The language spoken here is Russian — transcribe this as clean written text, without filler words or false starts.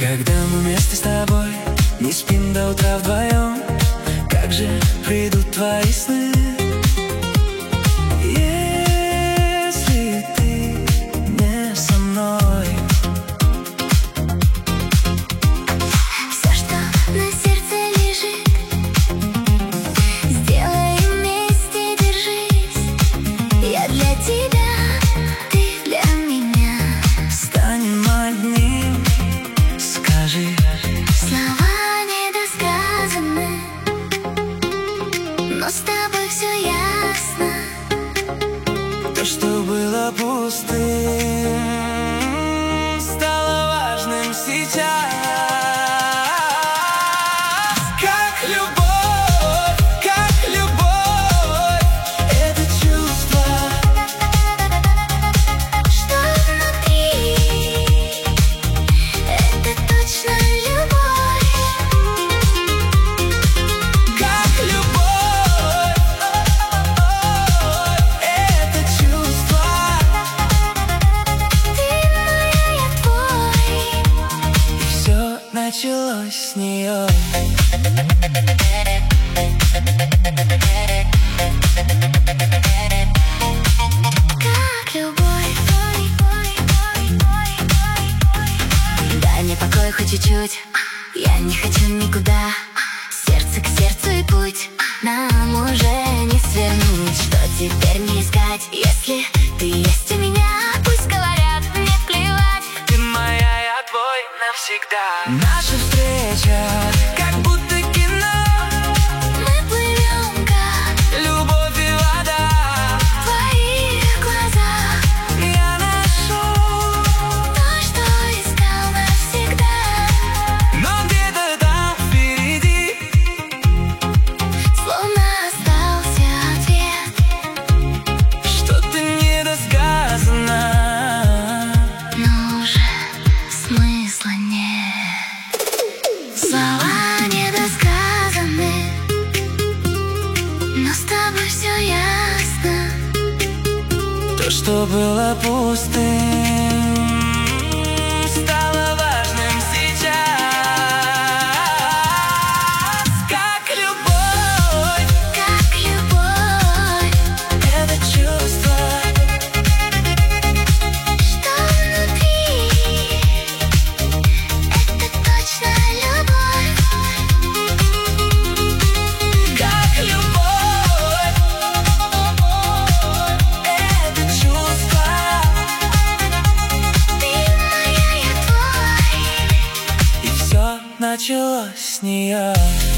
Когда мы вместе с тобой не спим до утра вдвоем, как же придут твои сны, если ты не со мной? Все, что на сердце лежит, сделай вместе, держись. Я для тебя, ты для меня. Станем одним, скажи. Слова недосказаны, но с тобой все ясно. То, что было пустым, стало важным сейчас. Как любовь, это чувство, Что внутри, это точно любовь. как любовь, это чувство. Ты моя, я твой. И все началось с нее. Как любовь. Дай мне покой хоть чуть-чуть, я не хочу никуда. Сердце к сердцу и путь нам уже не свернуть. Что теперь мне искать, если ты есть у меня? Пусть говорят, мне плевать. Ты моя, я твой навсегда. Наша встреча как будто кино, Мы плывем, как любовь и вода. в твоих глазах. Я нашел, То, что искал навсегда. но где-то там впереди Словно остался ответ. что-то недосказано. Но уже смысла нет. Слова недосказаны, но с тобой все ясно. То, что было пустым, стало важным сейчас. Как любовь, Как любовь, это чувство. что внутри, это точно любовь. Как любовь, это чувство. Ты моя, я твой. И все началось с нее.